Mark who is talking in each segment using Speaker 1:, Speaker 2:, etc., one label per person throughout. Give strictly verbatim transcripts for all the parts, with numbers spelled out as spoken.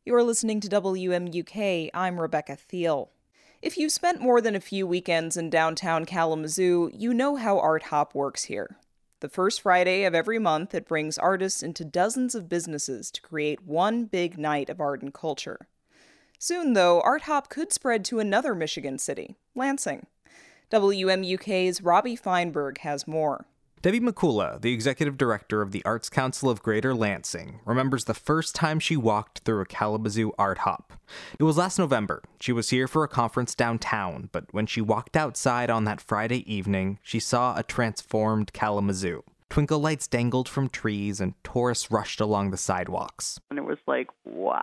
Speaker 1: You're listening to W M U K. I'm Rebecca Thiel. If you spent more than a few weekends in downtown Kalamazoo, you know how Art Hop works here. The first Friday of every month, it brings artists into dozens of businesses to create one big night of art and culture. Soon, though, Art Hop could spread to another Michigan city, Lansing. W M U K's Robbie Feinberg has more.
Speaker 2: Debbie McCullough, the executive director of the Arts Council of Greater Lansing, remembers the first time she walked through a Kalamazoo Art Hop. It was last November. She was here for a conference downtown, but when she walked outside on that Friday evening, she saw a transformed Kalamazoo. Twinkle lights dangled from trees and tourists rushed along the sidewalks.
Speaker 3: And it was like, wow.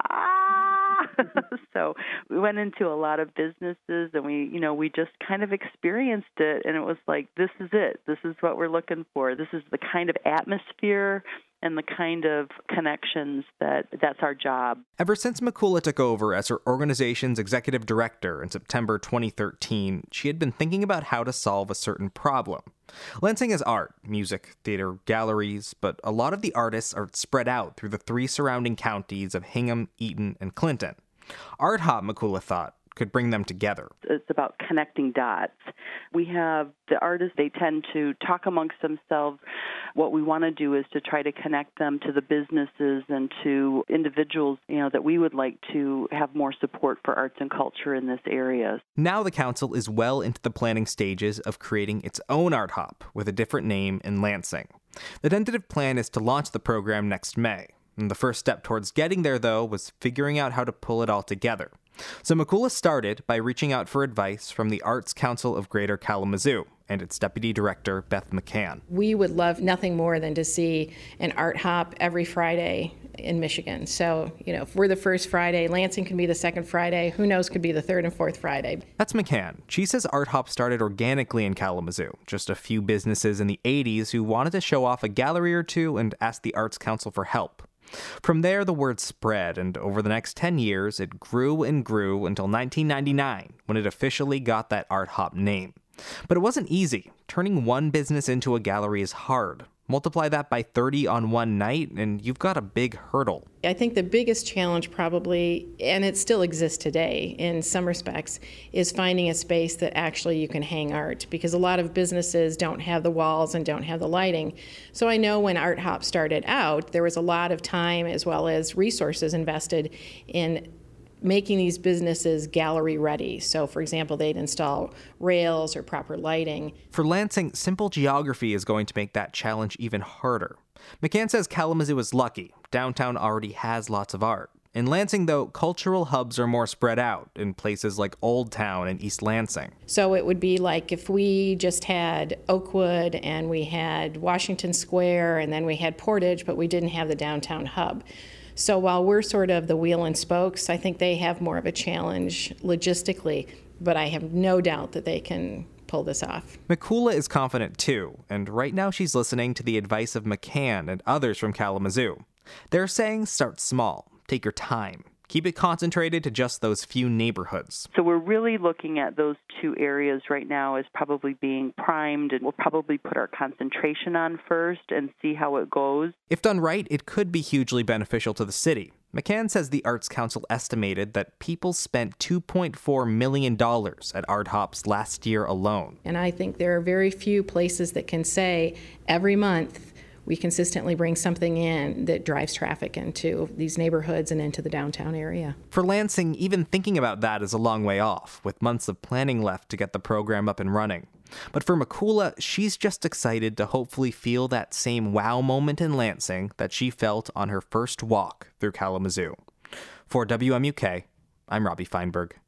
Speaker 3: So we went into a lot of businesses and we, you know, we just kind of experienced it. And it was like, this is it. This is what we're looking for. This is the kind of atmosphere and the kind of connections that that's our job.
Speaker 2: Ever since McCullough took over as her organization's executive director in September twenty thirteen, she had been thinking about how to solve a certain problem. Lansing has art, music, theater, galleries, but a lot of the artists are spread out through the three surrounding counties of Hingham, Eaton, and Clinton. Art Hop, McCullough thought, could bring them together.
Speaker 3: It's about connecting dots. We have the artists, they tend to talk amongst themselves. What we want to do is to try to connect them to the businesses and to individuals, you know, that we would like to have more support for arts and culture in this area.
Speaker 2: Now the council is well into the planning stages of creating its own Art Hop with a different name in Lansing. The tentative plan is to launch the program next May. And the first step towards getting there, though, was figuring out how to pull it all together. So McCullough started by reaching out for advice from the Arts Council of Greater Kalamazoo and its deputy director, Beth McCann.
Speaker 4: We would love nothing more than to see an Art Hop every Friday in Michigan. So, you know, if we're the first Friday, Lansing can be the second Friday. Who knows, could be the third and fourth Friday.
Speaker 2: That's McCann. She says Art Hop started organically in Kalamazoo. Just a few businesses in the eighties who wanted to show off a gallery or two and asked the Arts Council for help. From there, the word spread, and over the next ten years, it grew and grew until nineteen ninety-nine, when it officially got that Art Hop name. But it wasn't easy. Turning one business into a gallery is hard. Multiply that by thirty on one night, and you've got a big hurdle.
Speaker 4: I think the biggest challenge probably, and it still exists today in some respects, is finding a space that actually you can hang art, because a lot of businesses don't have the walls and don't have the lighting. So I know when Art Hop started out, there was a lot of time as well as resources invested in making these businesses gallery ready. So, for example, they'd install rails or proper lighting.
Speaker 2: For Lansing, simple geography is going to make that challenge even harder. McCann says Kalamazoo is lucky. Downtown already has lots of art. In Lansing, though, cultural hubs are more spread out in places like Old Town and East Lansing.
Speaker 4: So it would be like if we just had Oakwood and we had Washington Square and then we had Portage, but we didn't have the downtown hub. So while we're sort of the wheel and spokes, I think they have more of a challenge logistically, but I have no doubt that they can pull this off.
Speaker 2: McCullough is confident too, and right now she's listening to the advice of McCann and others from Kalamazoo. They're saying start small, take your time. Keep it concentrated to just those few neighborhoods.
Speaker 3: So we're really looking at those two areas right now as probably being primed, and we'll probably put our concentration on first and see how it goes.
Speaker 2: If done right, it could be hugely beneficial to the city. McCann says the Arts Council estimated that people spent two point four million dollars at Art Hops last year alone.
Speaker 4: And I think there are very few places that can say every month we consistently bring something in that drives traffic into these neighborhoods and into the downtown area.
Speaker 2: For Lansing, even thinking about that is a long way off, with months of planning left to get the program up and running. But for McCullough, she's just excited to hopefully feel that same wow moment in Lansing that she felt on her first walk through Kalamazoo. For W M U K, I'm Robbie Feinberg.